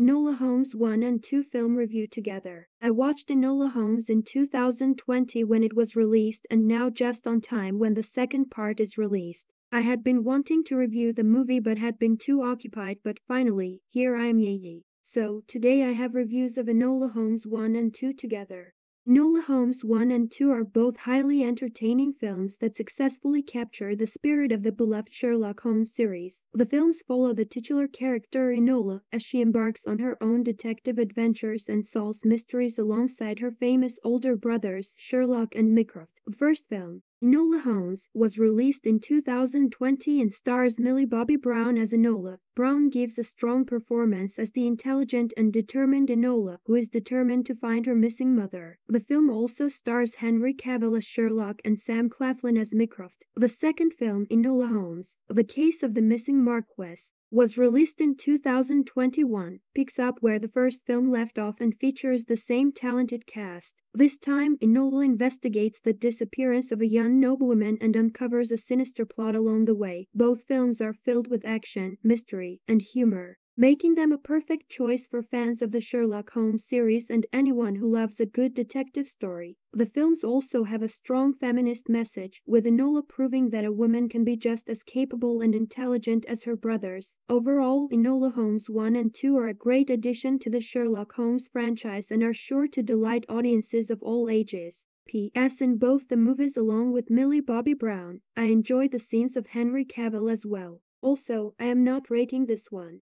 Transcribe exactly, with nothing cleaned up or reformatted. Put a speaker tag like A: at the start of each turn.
A: Enola Holmes one and two film review together. I watched Enola Holmes in two thousand twenty when it was released and now just on time when the second part is released. I had been wanting to review the movie but had been too occupied, but finally, here I am yay. So, today I have reviews of Enola Holmes one and two together. Enola Holmes one and two are both highly entertaining films that successfully capture the spirit of the beloved Sherlock Holmes series. The films follow the titular character Enola as she embarks on her own detective adventures and solves mysteries alongside her famous older brothers Sherlock and Mycroft. The first film, Enola Holmes, was released in two thousand twenty and stars Millie Bobby Brown as Enola. Brown gives a strong performance as the intelligent and determined Enola, who is determined to find her missing mother. The film also stars Henry Cavill as Sherlock and Sam Claflin as Mycroft. The second film, Enola Holmes, The Case of the Missing Marquess, was released in two thousand twenty-one, picks up where the first film left off and features the same talented cast. This time, Enola investigates the disappearance of a young noblewoman and uncovers a sinister plot along the way. Both films are filled with action, mystery, and humor, making them a perfect choice for fans of the Sherlock Holmes series and anyone who loves a good detective story. The films also have a strong feminist message, with Enola proving that a woman can be just as capable and intelligent as her brothers. Overall, Enola Holmes one and two are a great addition to the Sherlock Holmes franchise and are sure to delight audiences of all ages. P S In both the movies, along with Millie Bobby Brown, I enjoyed the scenes of Henry Cavill as well. Also, I am not rating this one.